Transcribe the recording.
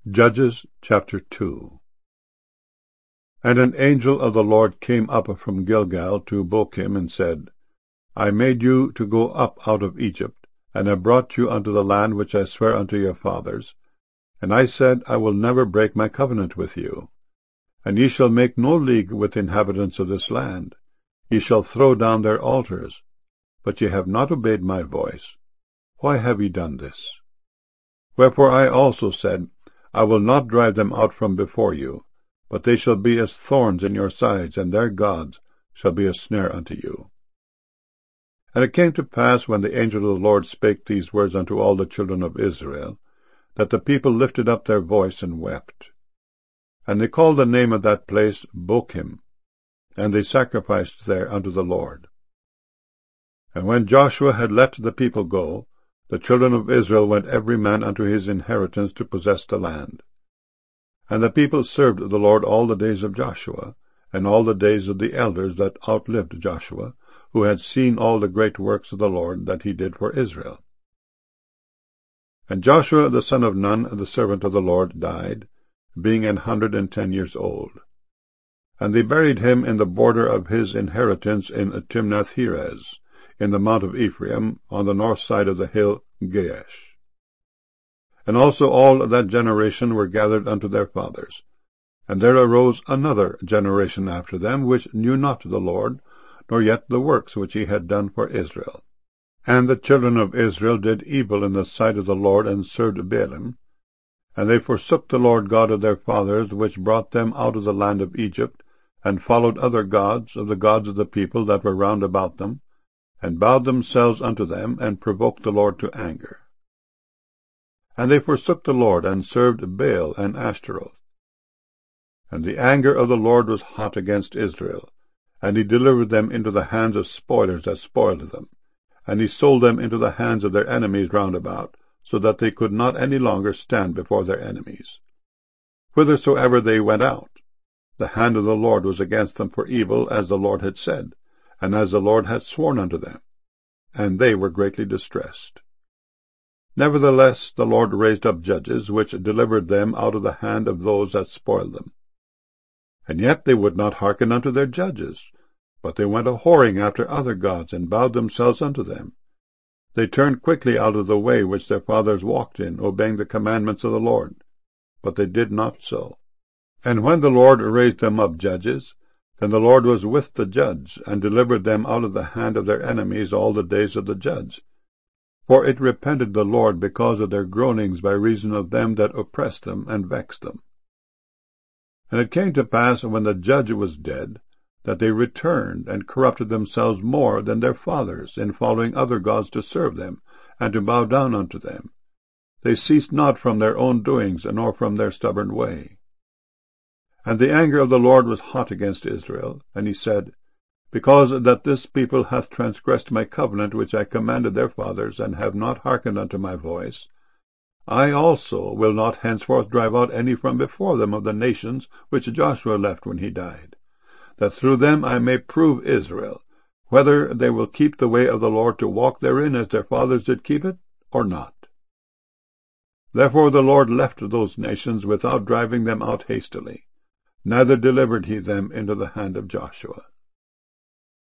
Judges chapter 2. And an angel of the Lord came up from Gilgal to Bochim, and said, I made you to go up out of Egypt, and have brought you unto the land which I sware unto your fathers. And I said, I will never break my covenant with you. And ye shall make no league with the inhabitants of this land. Ye shall throw down their altars. But ye have not obeyed my voice. Why have ye done this? Wherefore I also said, I will not drive them out from before you, but they shall be as thorns in your sides, and their gods shall be a snare unto you. And it came to pass, when the angel of the Lord spake these words unto all the children of Israel, that the people lifted up their voice and wept. And they called the name of that place Bochim, and they sacrificed there unto the Lord. And when Joshua had let the people go, the children of Israel went every man unto his inheritance to possess the land. And the people served the Lord all the days of Joshua, and all the days of the elders that outlived Joshua, who had seen all the great works of the Lord that he did for Israel. And Joshua the son of Nun, the servant of the Lord, died, being 110 years old. And they buried him in the border of his inheritance in Timnath-Heres, in the mount of Ephraim, on the north side of the hill Gaash. And also all that generation were gathered unto their fathers. And there arose another generation after them, which knew not the Lord, nor yet the works which he had done for Israel. And the children of Israel did evil in the sight of the Lord, and served Baalim. And they forsook the Lord God of their fathers, which brought them out of the land of Egypt, and followed other gods, of the gods of the people that were round about them, and bowed themselves unto them, and provoked the Lord to anger. And they forsook the Lord, and served Baal and Ashtaroth. And the anger of the Lord was hot against Israel, and he delivered them into the hands of spoilers that spoiled them, and he sold them into the hands of their enemies round about, so that they could not any longer stand before their enemies. Whithersoever they went out, the hand of the Lord was against them for evil, as the Lord had said, and as the Lord had sworn unto them, and they were greatly distressed. Nevertheless the Lord raised up judges, which delivered them out of the hand of those that spoiled them. And yet they would not hearken unto their judges, but they went a-whoring after other gods, and bowed themselves unto them. They turned quickly out of the way which their fathers walked in, obeying the commandments of the Lord, but they did not so. And when the Lord raised them up judges, then the Lord was with the judge, and delivered them out of the hand of their enemies all the days of the judge. For it repented the Lord because of their groanings by reason of them that oppressed them and vexed them. And it came to pass, when the judge was dead, that they returned, and corrupted themselves more than their fathers, in following other gods to serve them, and to bow down unto them. They ceased not from their own doings, nor from their stubborn way. And the anger of the Lord was hot against Israel, and he said, Because that this people hath transgressed my covenant which I commanded their fathers, and have not hearkened unto my voice, I also will not henceforth drive out any from before them of the nations which Joshua left when he died, that through them I may prove Israel, whether they will keep the way of the Lord to walk therein as their fathers did keep it, or not. Therefore the Lord left those nations without driving them out hastily, neither delivered he them into the hand of Joshua.